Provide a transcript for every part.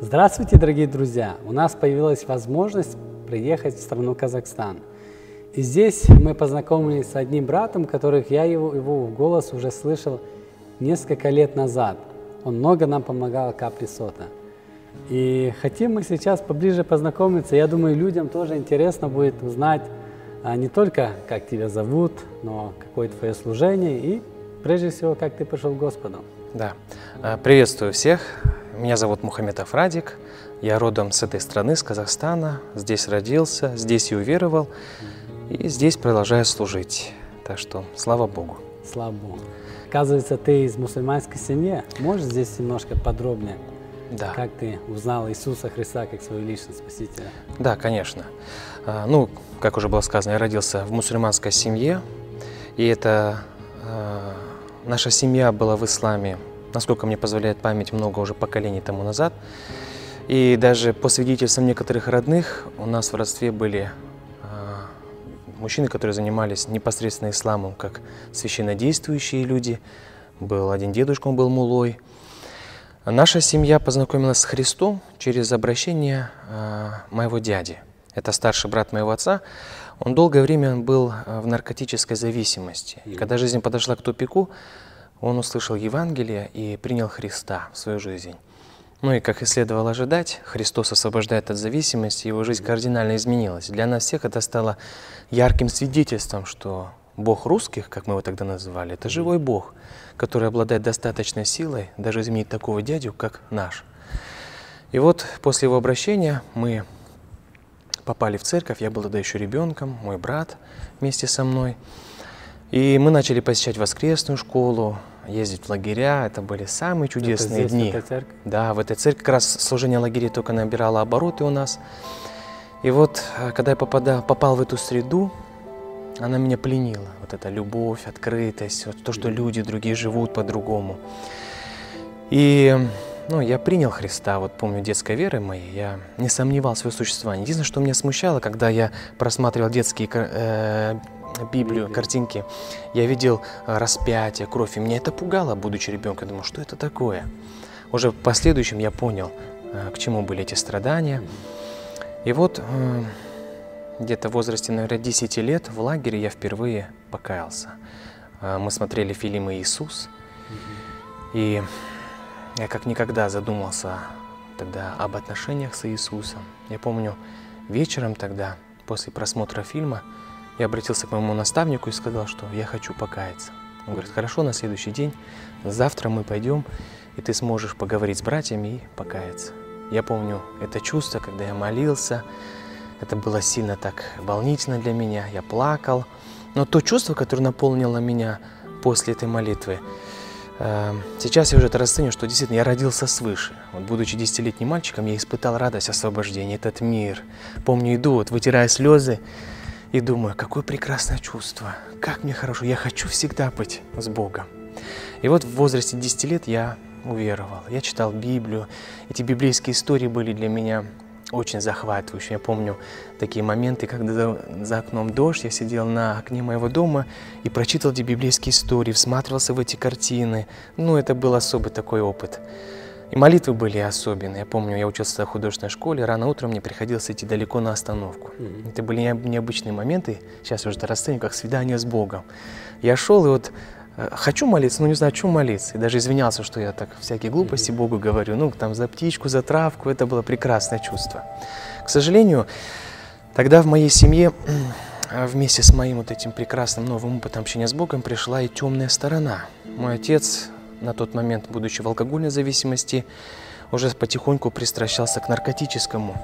Здравствуйте, дорогие друзья! У нас появилась возможность приехать в страну Казахстан. И здесь мы познакомились с одним братом, которых я его голос уже слышал несколько лет назад. Он много нам помогал в Капли Сота. И хотим мы сейчас поближе познакомиться. Я думаю, людям тоже интересно будет узнать не только, как тебя зовут, но какое твое служение и, прежде всего, как ты пришел к Господу. Да. Приветствую всех. Меня зовут Мухаммедов Радик. Я родом с этой страны, с Казахстана. Здесь родился, здесь и уверовал. И здесь продолжаю служить. Так что, слава Богу. Слава Богу. Оказывается, ты из мусульманской семьи. Можешь здесь немножко подробнее? Да. Как ты узнал Иисуса Христа как своего личного Спасителя? Да, конечно. Ну, как уже было сказано, я родился в мусульманской семье. И это наша семья была в исламе, насколько мне позволяет память, много уже поколений тому назад. И даже по свидетельствам некоторых родных, у нас в родстве были мужчины, которые занимались непосредственно исламом, как священнодействующие люди. Был один дедушка, он был муллой. Наша семья познакомилась с Христом через обращение моего дяди. Это старший брат моего отца. Он долгое время был в наркотической зависимости. И когда жизнь подошла к тупику, он услышал Евангелие и принял Христа в свою жизнь. Ну и, как и следовало ожидать, Христос освобождает от зависимости, его жизнь кардинально изменилась. Для нас всех это стало ярким свидетельством, что Бог русских, как мы его тогда называли, это живой Бог, который обладает достаточной силой даже изменить такого дядю, как наш. И вот после его обращения мы попали в церковь, я был тогда еще ребенком, мой брат вместе со мной. И мы начали посещать воскресную школу, ездить в лагеря. Это были самые чудесные дни. В этой церкви? Да, в этой церкви как раз служение лагерей только набирало обороты у нас. И вот, когда я попал в эту среду, она меня пленила. Вот эта любовь, открытость, вот то, что люди другие живут по-другому. И я принял Христа, вот помню, детской верой моей, я не сомневался в его существовании. Единственное, что меня смущало, когда я просматривал детские Библию, картинки, я видел распятие, кровь, и меня это пугало, будучи ребенком. Я думал, что это такое? Уже в последующем я понял, к чему были эти страдания. И вот где-то в возрасте, наверное, 10 лет в лагере я впервые покаялся. Мы смотрели фильм «Иисус», и я как никогда задумался тогда об отношениях с Иисусом. Я помню, вечером тогда, после просмотра фильма, я обратился к моему наставнику и сказал, что я хочу покаяться. Он говорит, хорошо, на следующий день, завтра мы пойдем, и ты сможешь поговорить с братьями и покаяться. Я помню это чувство, когда я молился, это было сильно так волнительно для меня, я плакал. Но то чувство, которое наполнило меня после этой молитвы, сейчас я уже это расцениваю, что действительно я родился свыше. Вот, будучи 10-летним мальчиком, я испытал радость освобождения, этот мир. Помню, иду, вот, вытирая слезы, и думаю, какое прекрасное чувство, как мне хорошо, я хочу всегда быть с Богом. И вот в возрасте 10 лет я уверовал, я читал Библию, эти библейские истории были для меня очень захватывающими. Я помню такие моменты, когда за окном дождь, я сидел на окне моего дома и прочитал эти библейские истории, всматривался в эти картины. Это был особый такой опыт. И молитвы были особенные. Я помню, я учился в художественной школе, рано утром мне приходилось идти далеко на остановку. Это были необычные моменты, сейчас я уже это расцениваю, как свидание с Богом. Я шел и вот хочу молиться, но не знаю, о чем молиться. И даже извинялся, что я так всякие глупости Богу говорю. Там за птичку, за травку. Это было прекрасное чувство. К сожалению, тогда в моей семье вместе с моим вот этим прекрасным новым опытом общения с Богом пришла и темная сторона. Мой отец, на тот момент, будучи в алкогольной зависимости, уже потихоньку пристращался к наркотическому,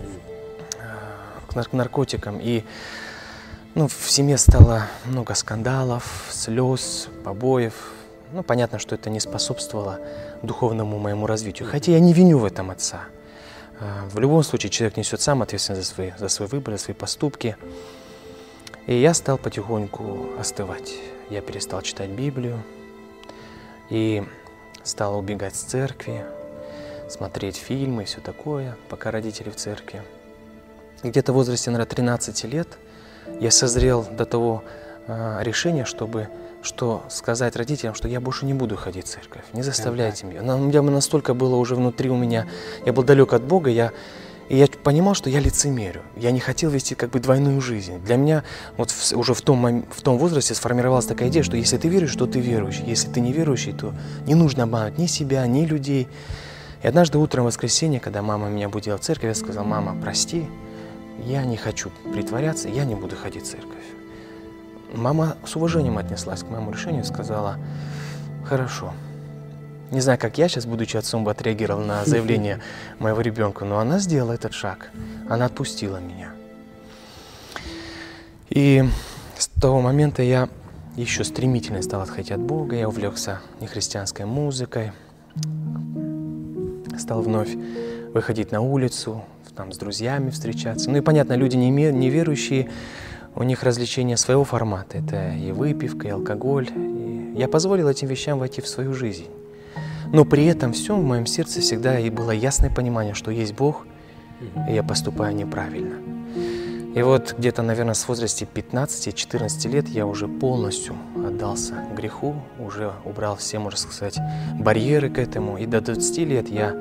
к наркотикам. И в семье стало много скандалов, слез, побоев. Понятно, что это не способствовало духовному моему развитию. Хотя я не виню в этом отца. В любом случае человек несет сам ответственность за свой выбор, за свои поступки. И я стал потихоньку остывать. Я перестал читать Библию и стал убегать с церкви, смотреть фильмы и все такое, пока родители в церкви. И где-то в возрасте, наверное, 13 лет я созрел до того решения, чтобы что сказать родителям, что я больше не буду ходить в церковь, не заставляйте меня. Настолько было уже внутри у меня, я был далек от Бога, и я понимал, что я лицемерю. Я не хотел вести как бы двойную жизнь. Для меня вот уже в том возрасте сформировалась такая идея, что если ты веруешь, то ты верующий. Если ты не верующий, то не нужно обманывать ни себя, ни людей. И однажды утром в воскресенье, когда мама меня будила в церковь, я сказал: мама, прости, я не хочу притворяться, я не буду ходить в церковь. Мама с уважением отнеслась к моему решению и сказала: хорошо. Не знаю, как я сейчас, будучи отцом, бы отреагировал на заявление моего ребенка, но она сделала этот шаг, она отпустила меня. И с того момента я еще стремительно стал отходить от Бога, я увлекся нехристианской музыкой, стал вновь выходить на улицу, там, с друзьями встречаться. Ну и понятно, люди неверующие, у них развлечения своего формата. Это и выпивка, и алкоголь. И я позволил этим вещам войти в свою жизнь. Но при этом всем в моем сердце всегда и было ясное понимание, что есть Бог, и я поступаю неправильно. И вот где-то, наверное, с возраста 15-14 лет я уже полностью отдался греху, уже убрал все, можно сказать, барьеры к этому. И до 20 лет я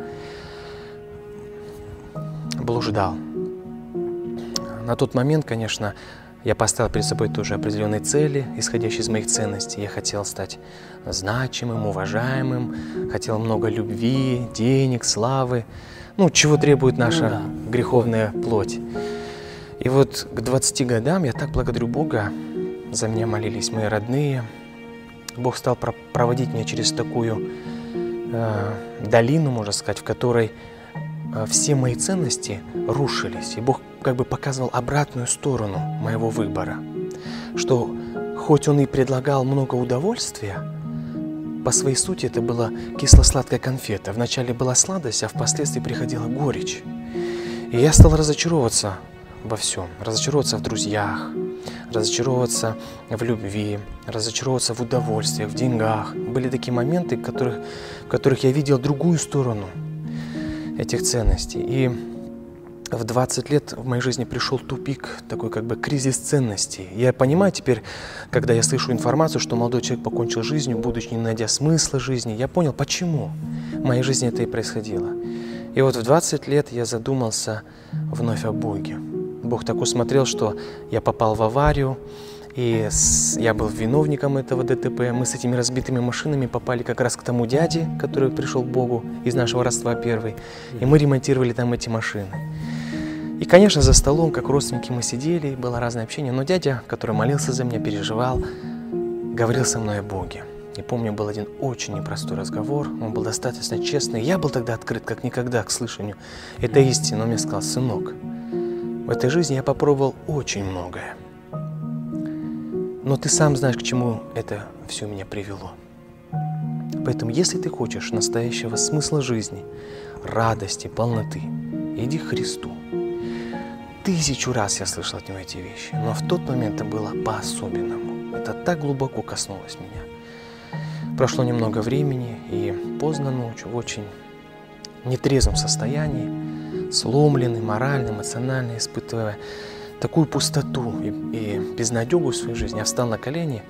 блуждал. На тот момент, конечно, я поставил перед собой тоже определенные цели, исходящие из моих ценностей. Я хотел стать значимым, уважаемым, хотел много любви, денег, славы, ну, чего требует наша греховная плоть. И вот к 20 годам я так благодарю Бога, за меня молились мои родные. Бог стал проводить меня через такую долину, можно сказать, в которой все мои ценности рушились. И Бог как бы показывал обратную сторону моего выбора. Что хоть Он и предлагал много удовольствия, по своей сути это была кисло-сладкая конфета. Вначале была сладость, а впоследствии приходила горечь. И я стал разочаровываться во всем. Разочаровываться в друзьях, разочаровываться в любви, разочаровываться в удовольствиях, в деньгах. Были такие моменты, в которых я видел другую сторону этих ценностей. И в 20 лет в моей жизни пришел тупик, такой как бы кризис ценностей. Я понимаю теперь, когда я слышу информацию, что молодой человек покончил жизнью, будучи не найдя смысла жизни, я понял, почему в моей жизни это и происходило. И вот в 20 лет я задумался вновь о Боге. Бог так усмотрел, что я попал в аварию, и я был виновником этого ДТП. Мы с этими разбитыми машинами попали как раз к тому дяде, который пришел к Богу из нашего родства первый, и мы ремонтировали там эти машины. И, конечно, за столом, как родственники, мы сидели, было разное общение, но дядя, который молился за меня, переживал, говорил со мной о Боге. И помню, был один очень непростой разговор, он был достаточно честный. Я был тогда открыт, как никогда, к слышанию этой истины. Он мне сказал: сынок, в этой жизни я попробовал очень многое, но ты сам знаешь, к чему это все меня привело. Поэтому, если ты хочешь настоящего смысла жизни, радости, полноты, иди к Христу. 1000 раз я слышал от него эти вещи, но в тот момент это было по-особенному. Это так глубоко коснулось меня. Прошло немного времени, и поздно ночью, в очень нетрезвом состоянии, сломленный морально, эмоционально, испытывая такую пустоту и безнадегу в своей жизни, я встал на колени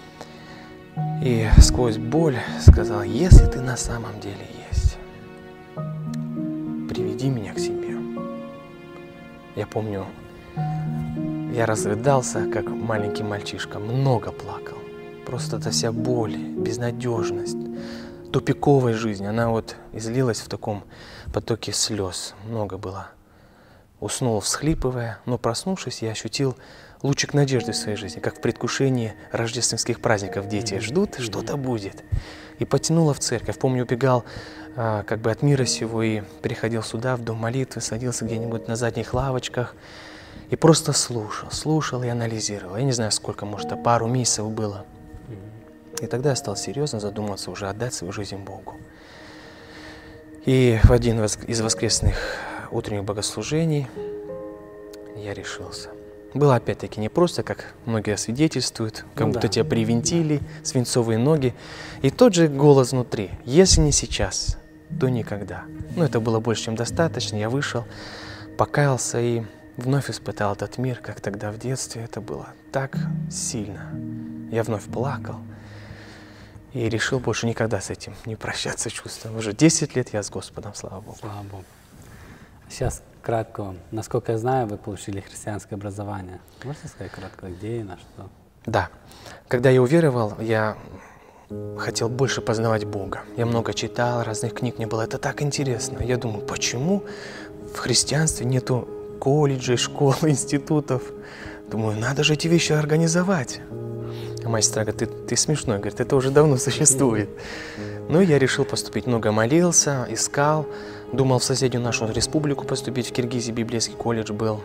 и сквозь боль сказал: если ты на самом деле есть, приведи меня к себе. Я помню, я разрыдался, как маленький мальчишка, много плакал. Просто эта вся боль, безнадежность, тупиковая жизнь, она вот излилась в таком потоке слез. Много было. Уснул, всхлипывая, но проснувшись, я ощутил лучик надежды в своей жизни, как в предвкушении рождественских праздников. Дети ждут, что-то будет. И потянуло в церковь. Помню, убегал как бы от мира сего и приходил сюда, в дом молитвы, садился где-нибудь на задних лавочках и просто слушал и анализировал. Я не знаю, сколько, может, пару месяцев было. И тогда я стал серьезно задумываться уже отдать свою жизнь Богу. И в один из воскресных утренних богослужений я решился. Было опять-таки не просто, как многие свидетельствуют, как будто тебя привинтили, свинцовые ноги. И тот же голос внутри: если не сейчас, то никогда. Ну, это было больше, чем достаточно. Я вышел, покаялся и вновь испытал этот мир, как тогда в детстве. Это было так сильно. Я вновь плакал. И решил больше никогда с этим не прощаться чувством. Уже 10 лет я с Господом, слава Богу. Слава Богу. Сейчас кратко, насколько я знаю, вы получили христианское образование. Можете сказать кратко, где и на что? Да. Когда я уверовал, я хотел больше познавать Бога. Я много читал, разных книг, мне было это так интересно. Я думаю, почему в христианстве нету колледжей, школ, институтов? Думаю, надо же эти вещи организовать. А моя сестра говорит, ты смешной, говорит, это уже давно существует. Ну, я решил поступить, много молился, искал, думал в соседнюю нашу республику поступить, в Киргизии библейский колледж был.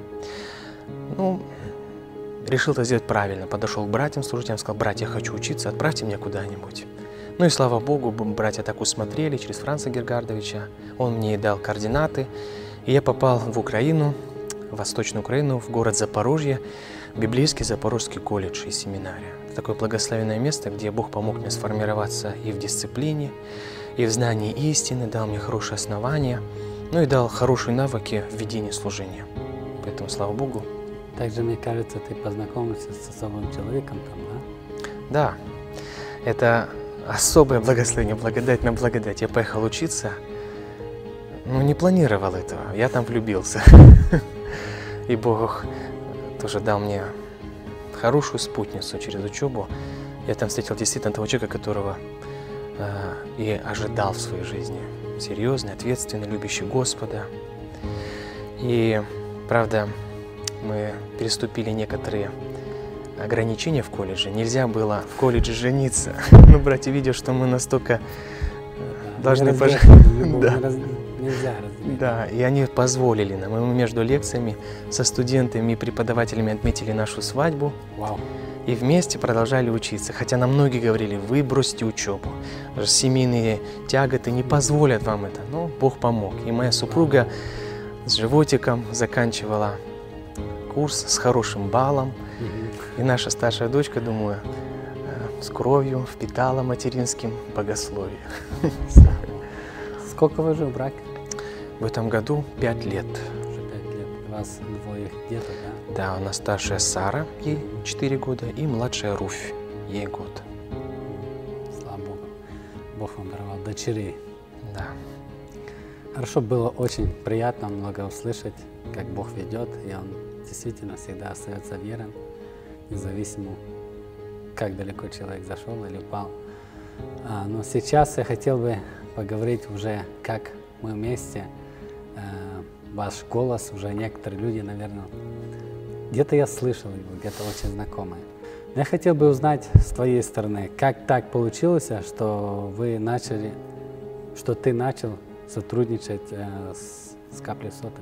Ну, решил это сделать правильно, подошел к братьям, служителям, сказал, братья, я хочу учиться, отправьте меня куда-нибудь. Ну и слава Богу, братья так усмотрели через Франца Гергардовича, он мне дал координаты, и я попал в Украину, в Восточную Украину, в город Запорожье, библейский Запорожский колледж и семинария. Это такое благословенное место, где Бог помог мне сформироваться и в дисциплине, и в знании истины, дал мне хорошие основания, ну и дал хорошие навыки в ведении служения. Поэтому, слава Богу. Также, мне кажется, ты познакомился с особым человеком там, да? Да, это особое благословение, благодать на благодать. Я поехал учиться, но не планировал этого, я там влюбился. И Бог тоже дал мне хорошую спутницу через учебу. Я там встретил действительно того человека, которого и ожидал в своей жизни. Серьезный, ответственный, любящий Господа. И, правда, мы переступили некоторые ограничения в колледже. Нельзя было в колледже жениться. Но братья, видя, что мы настолько должны пожить. Нельзя разделить. Да, и они позволили нам. И мы между лекциями со студентами и преподавателями отметили нашу свадьбу. Вау. И вместе продолжали учиться. Хотя нам многие говорили, вы бросьте учебу. Семейные тяготы не позволят вам это. Но Бог помог. И моя супруга с животиком заканчивала курс с хорошим баллом. И наша старшая дочка, думаю, с кровью впитала материнским богословие. Сколько вы уже в браке? В этом году 5 лет. Уже 5 лет. У вас двое деток, да? Да, у нас старшая Сара, ей 4 года, и младшая Руфь, ей год. Слава Богу. Бог вам даровал дочерей. Да. Хорошо, было очень приятно много услышать, как Бог ведет, и Он действительно всегда остается верен, независимо, как далеко человек зашел или упал. Но сейчас я хотел бы поговорить уже, как мы вместе, ваш голос, уже некоторые люди, наверное, где-то я слышал его, где-то очень знакомый. Но я хотел бы узнать с твоей стороны, как так получилось, что ты начал сотрудничать с Каплей Соты?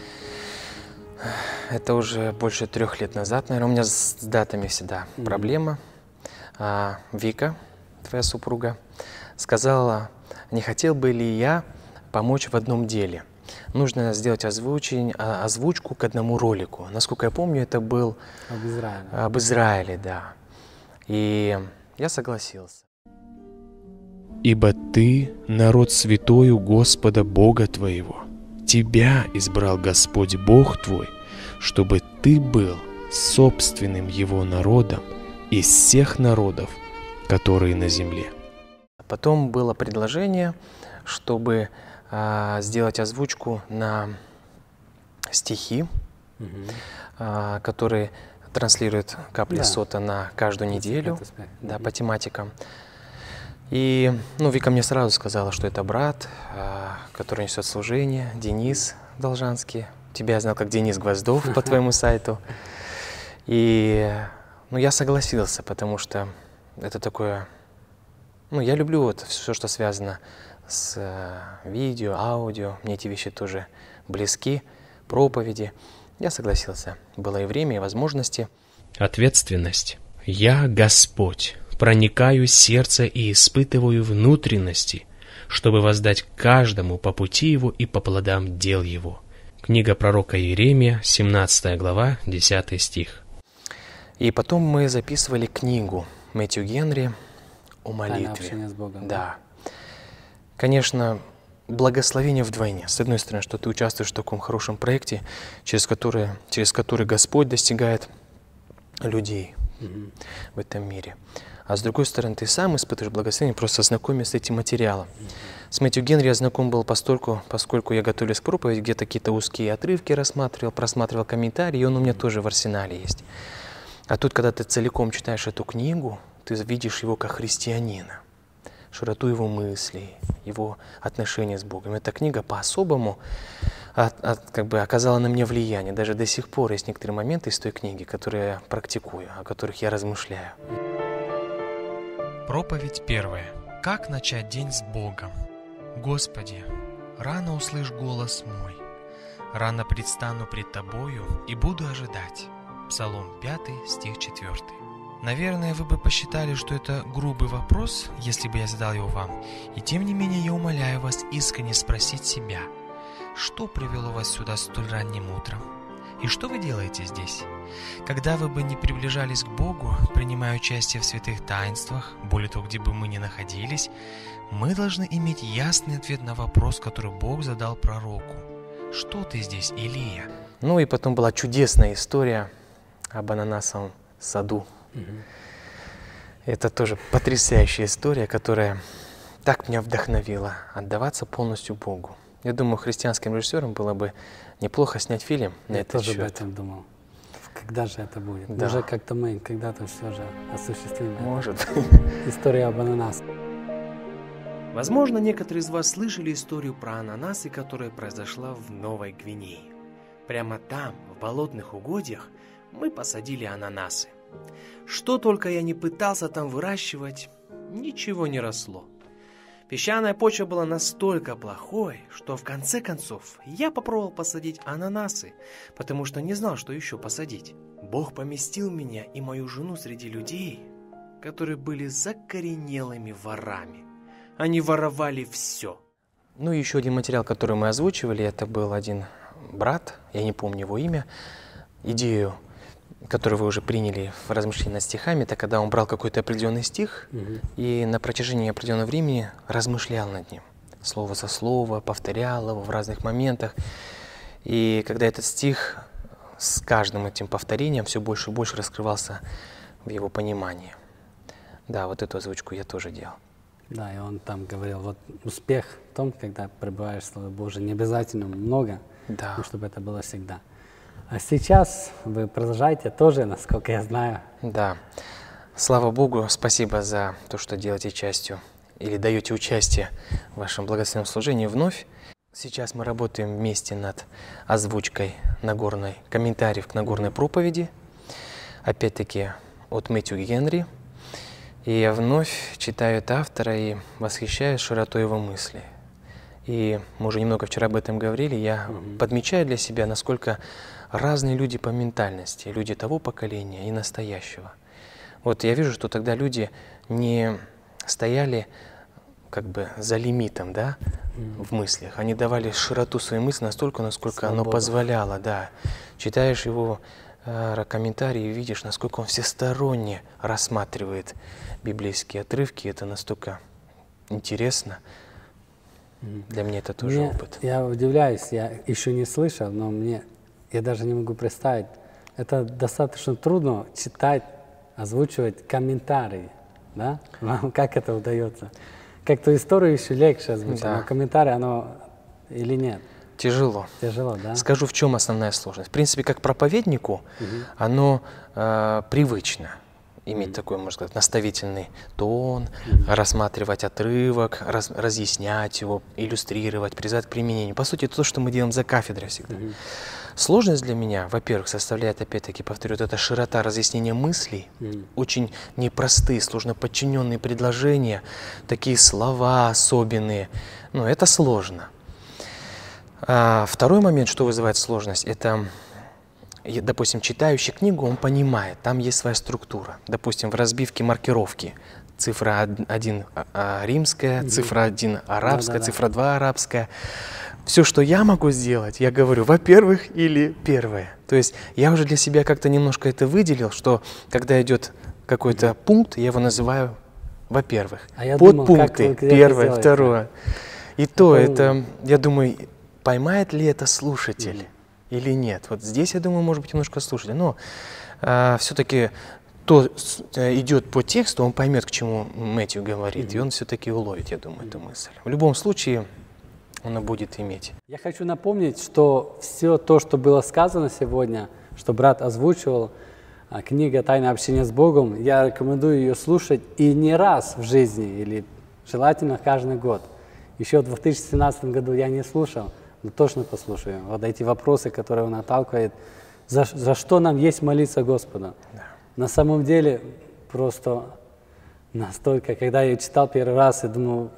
Это уже больше 3 лет назад, наверное, у меня с датами всегда проблема. Вика, твоя супруга, сказала, не хотел бы ли я помочь в одном деле. Нужно сделать озвучку к одному ролику. Насколько я помню, это был об Израиле, да. И я согласился. «Ибо ты народ святой у Господа Бога твоего. Тебя избрал Господь Бог твой, чтобы ты был собственным Его народом из всех народов, которые на земле». Потом было предложение, чтобы сделать озвучку на стихи, которые транслирует Капля Сота на каждую неделю, да, по тематикам. И Вика мне сразу сказала, что это брат, который несет служение, Денис Должанский. Тебя я знал как Денис Гвоздов по твоему сайту. И я согласился, потому что это такое... я люблю все, что связано с видео, аудио. Мне эти вещи тоже близки, проповеди. Я согласился. Было и время, и возможности. Ответственность. «Я Господь, проникаю в сердце и испытываю внутренности, чтобы воздать каждому по пути его и по плодам дел его». Книга пророка Иеремия, 17 глава, 10 стих. И потом мы записывали книгу Мэтью Генри о молитве. Общение с Богом. Да. Конечно, благословение вдвойне. С одной стороны, что ты участвуешь в таком хорошем проекте, через который Господь достигает людей в этом мире. а с другой стороны ты сам испытываешь благословение, просто знакомясь с этим материалом. С Мэтью Генри я знаком был поскольку я готовлюсь к проповеди, где-то какие-то узкие отрывки рассматривал, просматривал комментарии, и он у меня тоже в арсенале есть. А тут, когда ты целиком читаешь эту книгу, ты видишь его как христианина, широту его мыслей, его отношения с Богом. Эта книга по-особому как бы оказала на меня влияние. Даже до сих пор есть некоторые моменты из той книги, которые я практикую, о которых я размышляю. Проповедь первая. Как начать день с Богом? Господи, рано услышь голос мой, рано предстану пред Тобою и буду ожидать. Псалом 5, стих 4. Наверное, вы бы посчитали, что это грубый вопрос, если бы я задал его вам. И тем не менее я умоляю вас искренне спросить себя, что привело вас сюда столь ранним утром? И что вы делаете здесь? Когда вы бы не приближались к Богу, принимая участие в святых таинствах, более того, где бы мы ни находились, мы должны иметь ясный ответ на вопрос, который Бог задал пророку. Что ты здесь, Илия? Ну и потом была чудесная история об ананасовом саду. Это тоже потрясающая история, которая так меня вдохновила отдаваться полностью Богу. Я думаю, христианским режиссерам было бы неплохо снять фильм на этот счет. Я тоже об этом думал. Когда же это будет? Да. Уже как-то мы когда-то все же осуществим. Может. История об ананасах. Возможно, некоторые из вас слышали историю про ананасы, которая произошла в Новой Гвинее. Прямо там, в болотных угодьях, мы посадили ананасы. Что только я не пытался там выращивать, ничего не росло. Песчаная почва была настолько плохой, что в конце концов я попробовал посадить ананасы, потому что не знал, что еще посадить. Бог поместил меня и мою жену среди людей, которые были закоренелыми ворами. Они воровали все. Ну и еще один материал, который мы озвучивали, это был один брат, я не помню его имя, идею, которую вы уже приняли в размышлении над стихами, это когда он брал какой-то определенный стих и на протяжении определенного времени размышлял над ним. Слово за слово, повторял его в разных моментах. И когда этот стих с каждым этим повторением все больше и больше раскрывался в его понимании. Да, вот эту озвучку я тоже делал. Да, и он там говорил, вот успех в том, когда пребываешь в Слове Божьем, не обязательно много, Да. но чтобы это было всегда. А сейчас вы продолжаете тоже, насколько я знаю. Да. Слава Богу, спасибо за то, что делаете частью или даете участие в вашем благословенном служении вновь. Сейчас мы работаем вместе над озвучкой комментариев к Нагорной проповеди, опять-таки от Мэтью Генри. И я вновь читаю это автора и восхищаюсь широтой его мыслей. И мы уже немного вчера об этом говорили, я подмечаю для себя, насколько разные люди по ментальности, люди того поколения и настоящего. Вот я вижу, что тогда люди не стояли как бы за лимитом, да, в мыслях. Они давали широту своей мысли настолько, насколько оно позволяло, да. Читаешь его комментарии и видишь, насколько он всесторонне рассматривает библейские отрывки. Это настолько интересно. Для меня это тоже опыт. Я удивляюсь, я еще не слышал, но я даже не могу представить. Это достаточно трудно читать, озвучивать комментарии, да? Вам как это удается? Как-то историю еще легче озвучить, Да. но комментарии, оно или нет? Тяжело. Тяжело, да? Скажу, в чем основная сложность. В принципе, как проповеднику, оно привычно иметь такой, можно сказать, наставительный тон, рассматривать отрывок, разъяснять его, иллюстрировать, призывать к применению. По сути, это то, что мы делаем за кафедрой всегда. Сложность для меня, во-первых, составляет, опять-таки, повторю, эта широта разъяснения мыслей, очень непростые, сложно подчиненные предложения, такие слова особенные. Ну, это сложно. Второй момент, что вызывает сложность, это, допустим, читающий книгу, он понимает, там есть своя структура. Допустим, в разбивке маркировки цифра 1 римская, цифра 1 арабская, цифра 2 арабская. Все, что я могу сделать, я говорю, во-первых, или первое. То есть я уже для себя как-то немножко это выделил, что когда идет какой-то пункт, я его называю во-первых. Подпункты, первое, второе. И то это, я думаю, поймает ли это слушатель или нет. Вот здесь, я думаю, может быть, немножко слушатель. Но все-таки кто идет по тексту, он поймет, к чему Мэтью говорит, и он все-таки уловит, я думаю, эту мысль. В любом случае, он будет иметь. Я хочу напомнить, что все то, что было сказано сегодня, что брат озвучивал, книга «Тайное общение с Богом», я рекомендую ее слушать и не раз в жизни, или желательно каждый год. Еще в 2017 году я не слушал, но точно послушаю. Вот эти вопросы, которые он отталкивает, за что нам есть молиться Господу. Да. На самом деле, просто настолько, когда я читал первый раз, я думал,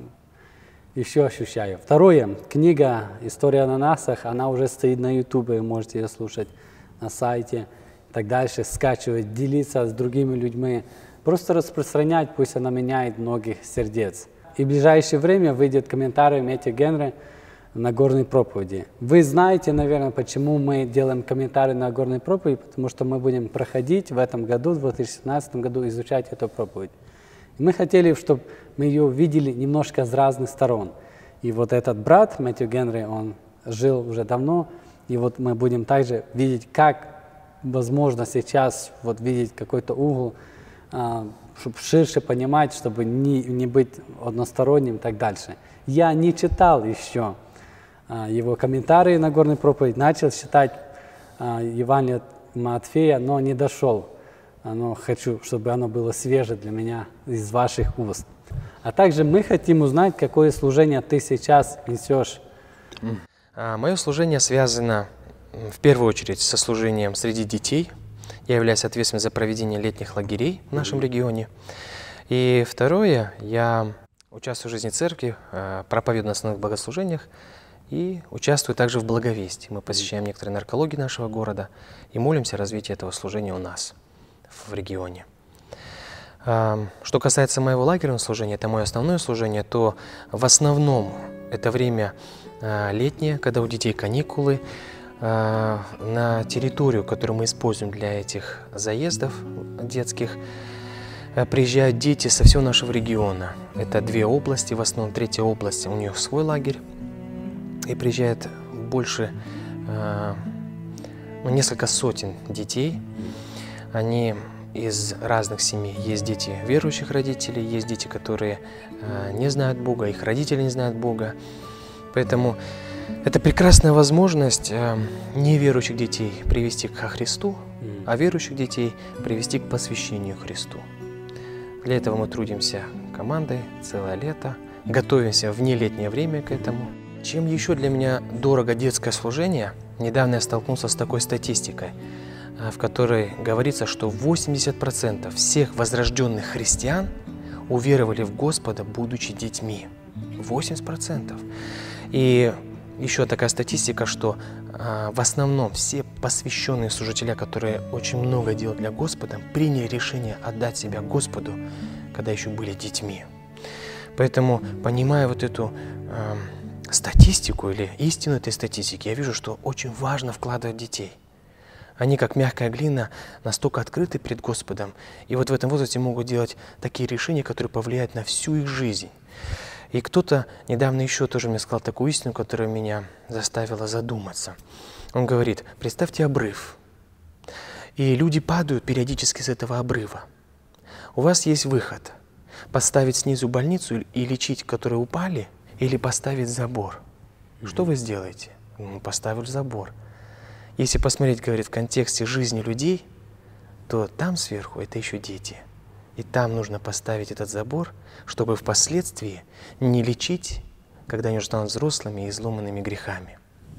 еще ощущаю. Второе, книга «История о ананасах», она уже стоит на Ютубе, можете ее слушать на сайте, и так дальше, скачивать, делиться с другими людьми, просто распространять, пусть она меняет многих сердец. И в ближайшее время выйдет комментарий Мэтью Генри на Нагорной проповеди. Вы знаете, наверное, почему мы делаем комментарий на Нагорной проповеди, потому что мы будем проходить в этом году, в 2017 году, изучать эту проповедь. И мы хотели, чтобы мы ее видели немножко с разных сторон. И вот этот брат, Мэтью Генри, он жил уже давно, и вот мы будем также видеть, как возможно сейчас вот видеть какой-то угол, чтобы ширше понимать, чтобы не быть односторонним и так дальше. Я не читал еще его комментарии на Нагорной проповеди, начал читать Евангелие от Матфея, но не дошел. Но хочу, чтобы оно было свеже для меня из ваших уст. А также мы хотим узнать, какое служение ты сейчас несешь. Мое служение связано в первую очередь со служением среди детей. Я являюсь ответственным за проведение летних лагерей в нашем регионе. И второе, я участвую в жизни церкви, проповедую на основных богослужениях и участвую также в благовестии. Мы посещаем некоторые наркологии нашего города и молимся о развитии этого служения у нас в регионе. Что касается моего лагерного служения, это мое основное служение, то в основном это время летнее, когда у детей каникулы. На территорию, которую мы используем для этих заездов детских, приезжают дети со всего нашего региона. Это 2 области, в основном 3-я область, у них свой лагерь. И приезжает больше, несколько сотен детей. Они из разных семей. Есть дети верующих родителей, есть дети, которые не знают Бога, их родители не знают Бога. Поэтому это прекрасная возможность неверующих детей привести ко Христу, а верующих детей привести к посвящению Христу. Для этого мы трудимся командой целое лето, готовимся в нелетнее время к этому. Чем еще для меня дорого детское служение, недавно я столкнулся с такой статистикой, в которой говорится, что 80% всех возрожденных христиан уверовали в Господа, будучи детьми. 80%. И еще такая статистика, что в основном все посвященные служители, которые очень много делают для Господа, приняли решение отдать себя Господу, когда еще были детьми. Поэтому, понимая вот эту статистику или истину этой статистики, я вижу, что очень важно вкладывать детей. Они, как мягкая глина, настолько открыты перед Господом, и вот в этом возрасте могут делать такие решения, которые повлияют на всю их жизнь. И кто-то недавно еще тоже мне сказал такую истину, которая меня заставила задуматься. Он говорит: представьте обрыв, и люди падают периодически с этого обрыва. У вас есть выход: поставить снизу больницу и лечить, которые упали, или поставить забор. Что вы сделаете? Поставили забор. Если посмотреть, говорит, в контексте жизни людей, то там сверху это еще дети. И там нужно поставить этот забор, чтобы впоследствии не лечить, когда они уже станут взрослыми и изломанными грехами.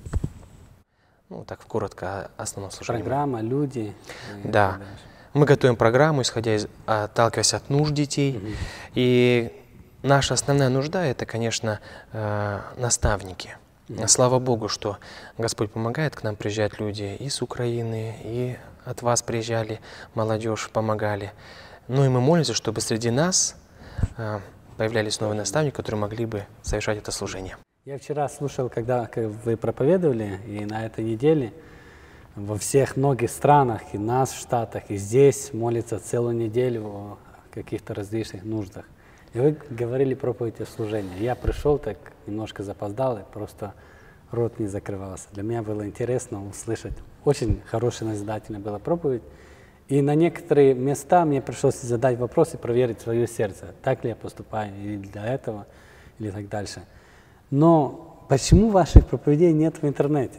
Ну, так коротко о основном служении. Программа, люди. Да. Мы готовим программу, отталкиваясь от нужд детей. И наша основная нужда – это, конечно, наставники. Слава Богу, что Господь помогает, к нам приезжают люди и с Украины, и от вас приезжали, молодежь помогали. Ну и мы молимся, чтобы среди нас появлялись новые наставники, которые могли бы совершать это служение. Я вчера слушал, когда вы проповедовали, и на этой неделе во всех многих странах, и нас в Штатах, и здесь молятся целую неделю о каких-то различных нуждах. И вы говорили проповедь о служении. Я пришел, так немножко запоздал, и просто рот не закрывался. Для меня было интересно услышать. Очень хорошая, назидательная была проповедь. И на некоторые места мне пришлось задать вопрос и проверить свое сердце, так ли я поступаю, или для этого, или так дальше. Но почему ваших проповедей нет в интернете?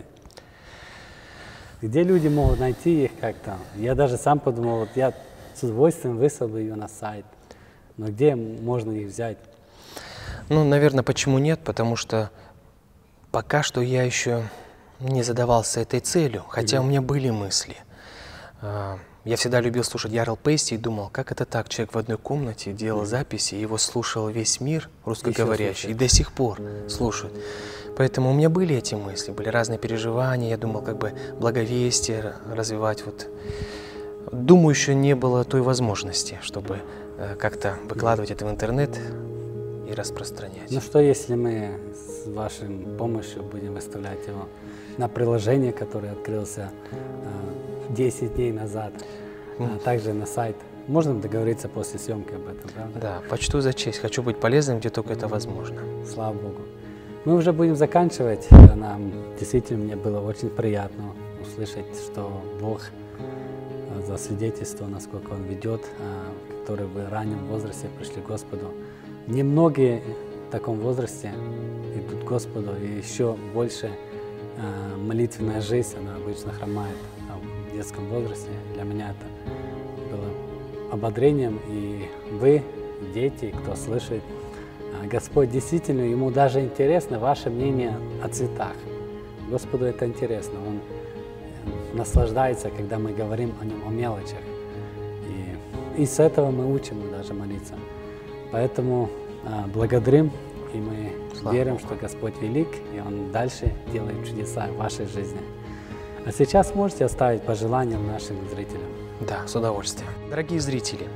Где люди могут найти их как-то? Я даже сам подумал, вот я с удовольствием выслал бы ее на сайт, но где можно их взять? Ну, наверное, почему нет? Потому что пока что я еще не задавался этой целью, хотя у меня были мысли. Я всегда любил слушать Ярл Пейси и думал, как это так, человек в одной комнате делал записи, его слушал весь мир русскоговорящий, и до сих пор слушают. Поэтому у меня были эти мысли, были разные переживания, я думал, как бы благовестие развивать. Вот. Думаю, еще не было той возможности, чтобы как-то выкладывать это в интернет и распространять. Ну что, если мы с вашей помощью будем выставлять его на приложение, которое открылся 10 дней назад, а также на сайт? Можно договориться после съемки об этом, правда? Да, почту за честь. Хочу быть полезным, где только это возможно. Слава Богу. Мы уже будем заканчивать. Нам действительно, мне было очень приятно услышать, что Бог за свидетельство, насколько Он ведет, которые в раннем возрасте пришли к Господу. Немногие в таком возрасте идут к Господу, и еще больше молитвенная жизнь, она обычно хромает в детском возрасте. Для меня это было ободрением, и вы, дети, кто слышит, Господь действительно, Ему даже интересно ваше мнение о цветах. Господу это интересно, Он наслаждается, когда мы говорим о Нем, о мелочах. И с этого мы учим его даже молиться. Поэтому благодарим, и мы верим, что Господь велик, и Он дальше делает чудеса в вашей жизни. А сейчас можете оставить пожелания нашим зрителям. Да, с удовольствием. Дорогие зрители,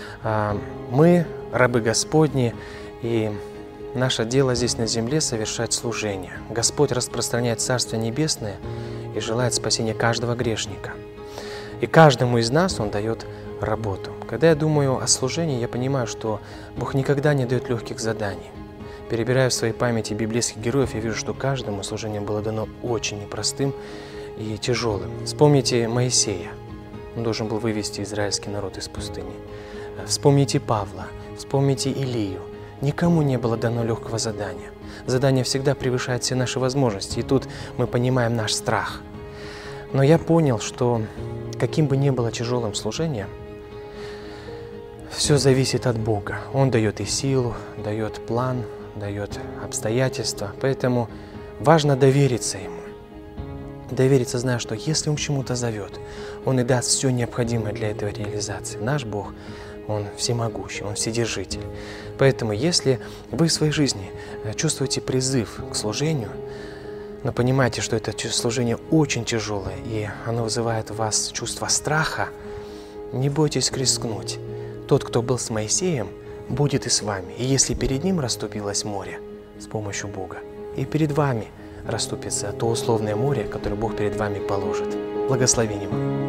мы рабы Господни, и наше дело здесь на земле совершать служение. Господь распространяет Царство Небесное и желает спасения каждого грешника. И каждому из нас Он дает работу. Когда я думаю о служении, я понимаю, что Бог никогда не дает легких заданий. Перебирая в своей памяти библейских героев, я вижу, что каждому служение было дано очень непростым и тяжелым. Вспомните Моисея. Он должен был вывести израильский народ из пустыни. Вспомните Павла, вспомните Илию. Никому не было дано легкого задания. Задание всегда превышает все наши возможности, и тут мы понимаем наш страх. Но я понял, что каким бы ни было тяжелым служением, все зависит от Бога. Он дает и силу, дает план, дает обстоятельства. Поэтому важно довериться Ему. Довериться, зная, что если Он к чему-то зовет, Он и даст все необходимое для этой реализации. Наш Бог, Он всемогущий, Он вседержитель. Поэтому, если вы в своей жизни чувствуете призыв к служению, но понимаете, что это служение очень тяжелое, и оно вызывает в вас чувство страха, не бойтесь рискнуть. Тот, кто был с Моисеем, будет и с вами. И если перед ним расступилось море с помощью Бога, и перед вами расступится то условное море, которое Бог перед вами положит. Благословения вам!